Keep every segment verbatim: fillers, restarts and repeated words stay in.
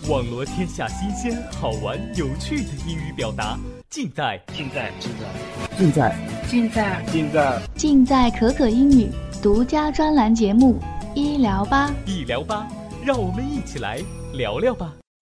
网罗天下新鲜、好玩、有趣的英语表达，尽在尽在尽在尽在尽在尽在尽在可可英语独家专栏节目医疗吧， 医疗吧，让我们一起来聊聊吧。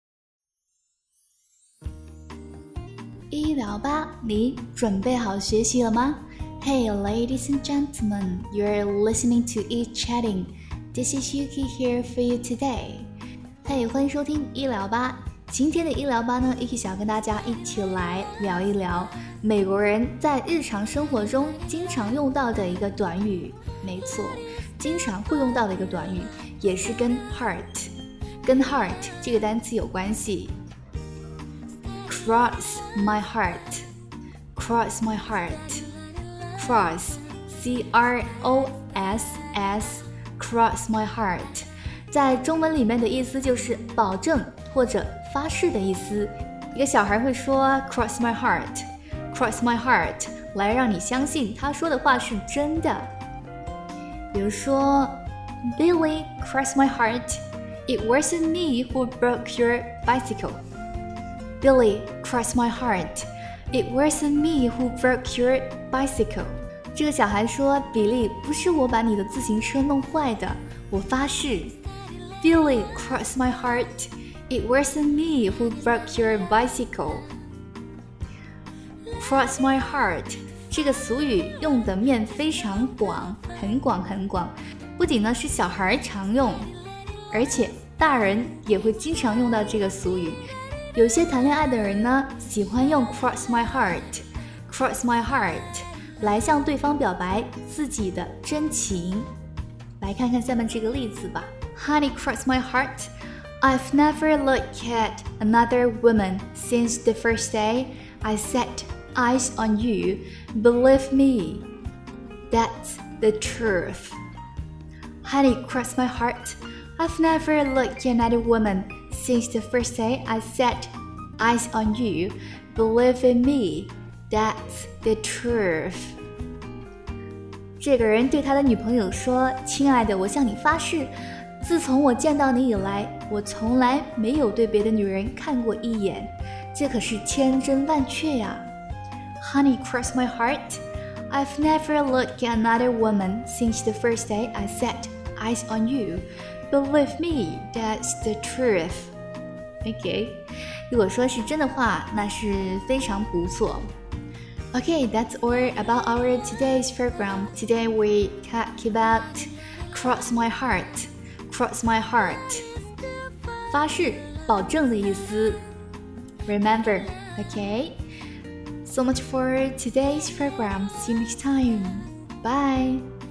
医疗吧，你准备好学习了吗？ Hey ladies and gentlemen, you're listening to E Chatting. This is Yuki here for you today. Hey, 欢迎收听医疗吧。今天的医疗吧呢 Yuki 想跟大家一起来聊一聊美国人在日常生活中经常用到的一个短语。没错，经常会用到的一个短语，也是跟 heart 跟 heart 这个单词有关系。Cross my heart, cross my heart, cross, C R O S S, cross my heart， 在中文里面的意思就是保证或者发誓的意思。一个小孩会说 cross my heart, cross my heart， 来让你相信他说的话是真的。比如说 Billy, cross my heart, it wasn't me who broke your bicycle.Billy, cross my heart. It wasn't me who broke your bicycle. 这个小孩说，比利，不是我把你的自行车弄坏的，我发誓。Billy, cross my heart. It wasn't me who broke your bicycle. Cross my heart 这个俗语用的面非常广，很广很广，不仅呢是小孩常用，而且大人也会经常用到这个俗语。有些谈恋爱的人呢，喜欢用 cross my heart, cross my heart 来向对方表白自己的真情。来看看下面这个例子吧。Honey, cross my heart. I've never looked at another woman since the first day I set eyes on you. Believe me, that's the truth. Honey, cross my heart. I've never looked at another woman.Since the first day I set eyes on you, believe in me, that's the truth. 这个人对他的女朋友说，亲爱的，我向你发誓，自从我见到你以来，我从来没有对别的女人看过一眼，这可是千真万确呀。Honey, cross my heart. I've never looked at another woman since the first day I set eyes on you. Believe me, that's the truth.Okay, 如果说是真的话，那是非常不错。Okay, that's all about our today's program. Today we talk about cross my heart. Cross my heart. 发誓、保证的意思。Remember, okay? So much for today's program. See you next time. Bye.